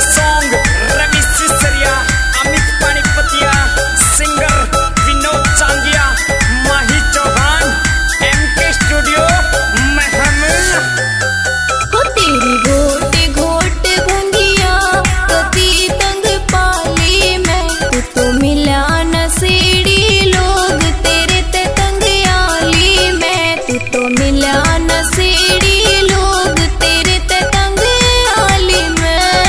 Song Ravi Sisariya, Amit Panipatiya, singer Vinod Changiya, Mahi Chauhan, MK studio Mahmood. हो तेरी घोटे घोटे भंगिया कती तंग पाली में, तू तो मिला नसीड़ी लोग तेरे ते तंग आली में, तू तो मिला नसीड़ी लोग तेरे ते तंग आली में।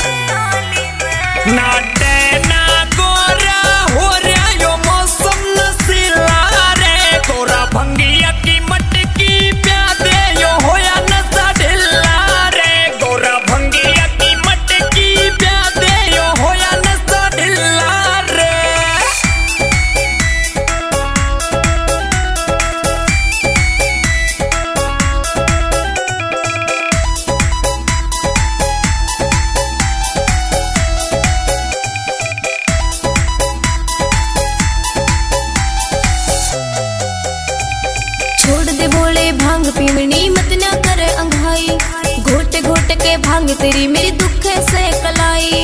नाटे ना गोरा हो रहा यो मौसम नसीला रे, गोरा भंगिया की मटकी प्यादे यो होया नशा ढिल्ला रे, गोरा भंगिया की मटकी प्यादे यो होया नशा ढिल्ला रे। छोड़ दे भोले भांग पीवनी मत ना कर अंघाई, घोट घोट के भांग तेरी मेरी दुख से कलाई।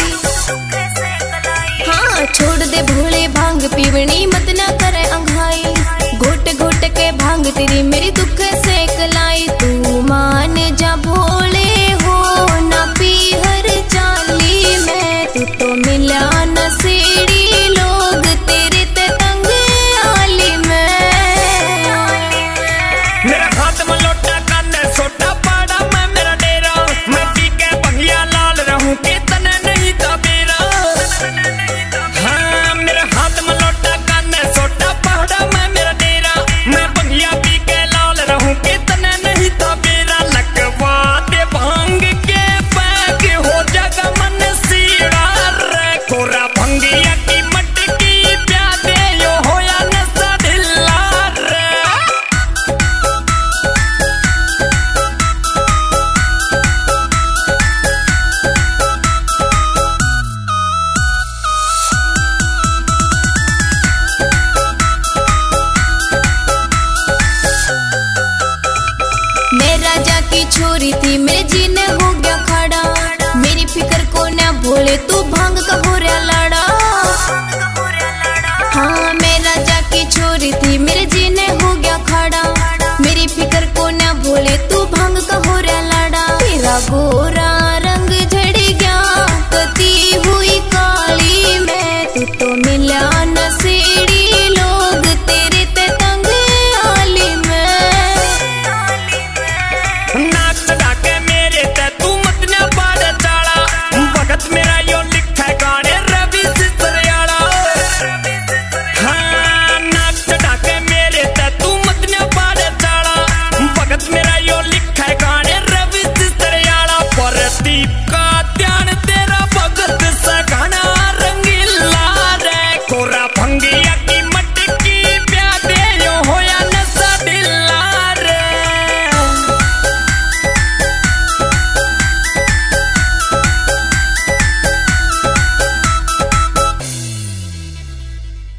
हाँ छोड़ दे भोले भांग पीवनी मत ना कर अंघाई, घोट घोट के भांग तेरी मेरी दुख से कलाई। तू मान जा भोले हो ना पी हर चाली में, तू तो मिला नसीड़ी लोग तेरे ते तंग आली में। मेरा हाथ में लोटा कांदे सोटा पाड़ा मैं मेरा डेरा, मैं पी के भंगिया लाल रहूं कि तने नहीं था मेरा। हाँ मेरा हाथ में लोटा कांदे सोटा पाड़ा मैं मेरा डेरा, मैं भंगिया पी के लाल रहूं कि तने नहीं था मेरा। लकवा दे भांग के बैग हो जागा मन सीड़ा रे, कोरा भंगिया की मटकी प्यादे यो होया नशा ढिल्ला रे। मैं राजा की छोरी थी मेरे जीने हो गया खड़ा, मेरी फिक्र को ना भोले तू भांग का हो रहा लाड़ा। हाँ मैं राजा की छोरी थी मेरे जीने हो गया खड़ा, मेरी फिक्र को ना भोले